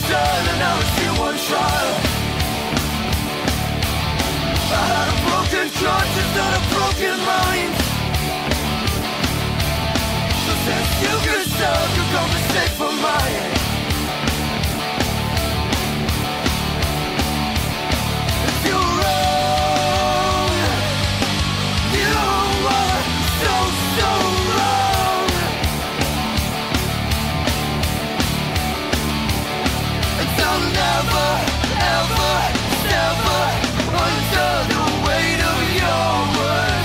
turn and now it's in one trial. I had a broken conscience and a broken mind. So since you could sell, you compensate for mine. If you're wrong, you are so, so wrong. And I'll never, ever, never under the weight of your words.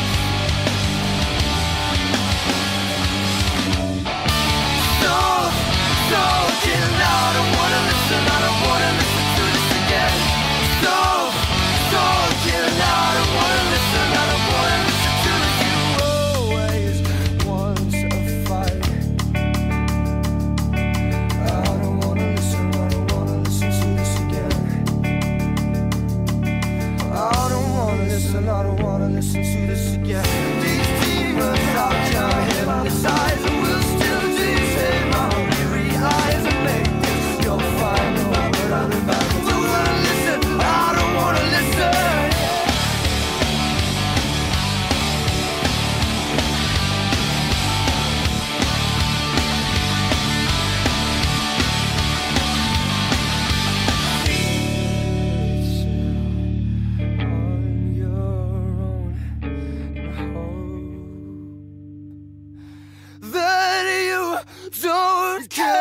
Stop talking, I don't wanna listen, I don't wanna listen to this again. Stop talking, I don't wanna listen, I don't wanna listen to this. You always want a fight. I don't wanna listen, I don't wanna listen to this again. I don't wanna listen, I don't wanna listen to this again. These demons out your hypnotized and will still deceive my weary eyes and make this your final. But I'm about to wanna listen, I don't wanna listen. On your own and hope that you don't care.